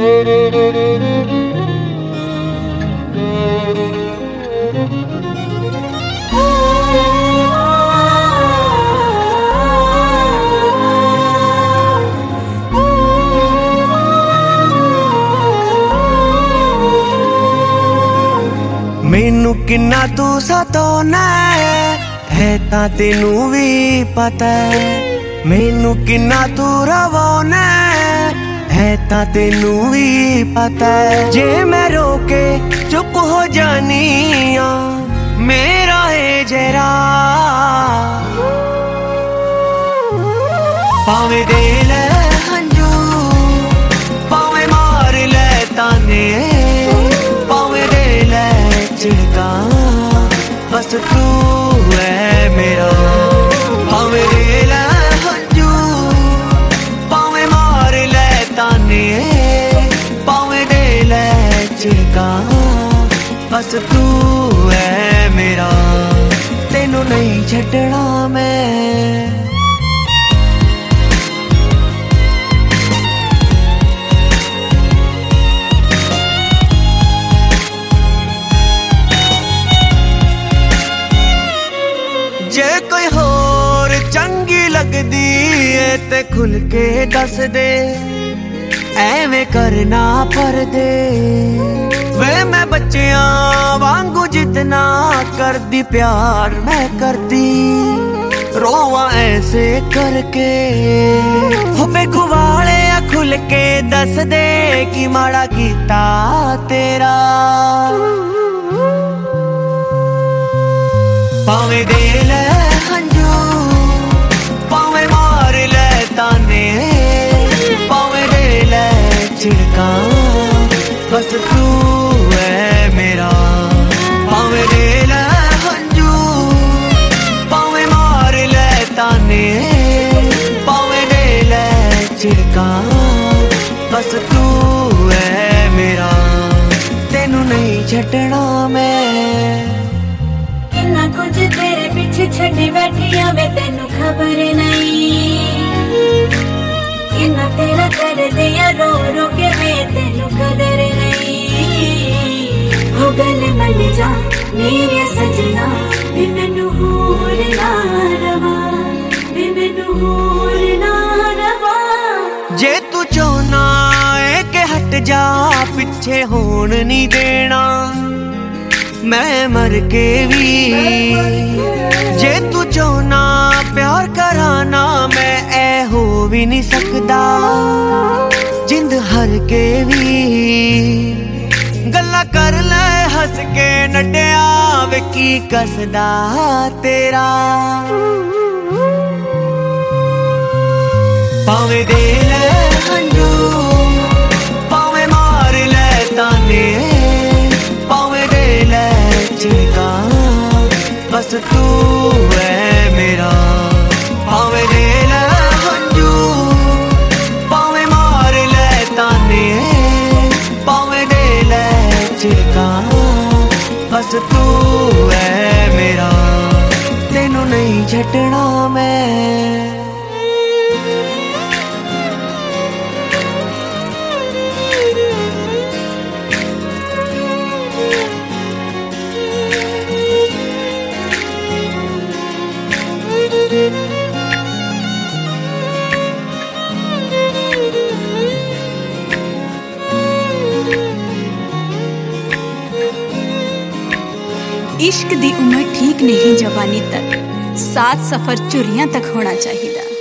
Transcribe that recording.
मैनू किन्ना तू सताना है तां तेनू भी पता है। मैनू किन्ना तू रवाना है तां तेनू भी पता है। जे मैं रोके चुप हो जानी मेरा है जरा पावे दे ले हंजू पावे मार ले ताने पावे दे ले चिड़का बस तू है मेरा। पावे दे ले हंजू पावे मार ले ताने पावे दे ले चिड़का बस तू है मेरा। तेनू नहीं छड्डना मैं जे कोई होर चंगी लगदी है ते खुल के दस दे एवें करना परदे वे मैं बच्चियां वांगू जितना करदी प्यार मैं करदी रोवा ऐसे करके हो बेखुवाले खुल के दस दे कि माड़ा कीता तेरा। पावे दे ले हंजू पावे मार ले ताने पावे दे ले चिड़का बस तू है मेरा। पावे दे ले हंजू पावे मार ले ताने पावे दे ले चिड़का बस तू है मेरा। तेनू नहीं छड्डना मैं ना कुछ तेरे पीछे छड़ी बैठी वे तेनू खबर नहीं किन्ना तेरा कर दिया रो रो के वे तेनू कदर नहीं। हो गले मन जा मेरे सजना भी मैनू होर ना रवा भी मैनू होर ना रवा। जे तू चाहना है कि हट जा पिछे होन नहीं देना मैं मर के भी। जे तू चाहना प्यार कराना मैं ऐ हो भी नहीं सकदा जिंद हर के भी। गल्ला कर ले हंस के नड्डिया वे की कसदा तेरा। पावे दे ले हंजू पावे मार ले ताने पावे दे ले चिड़का बस तू है मेरा। पावे दे ले हंजू पावे मार ले ताने पावे दे ले चिड़का बस तू है मेरा। तेनू नहीं छड्डना मैं इश्क दी उम्र ठीक नहीं जवानी तक साथ सफर चुरियां तक होना चाहिए।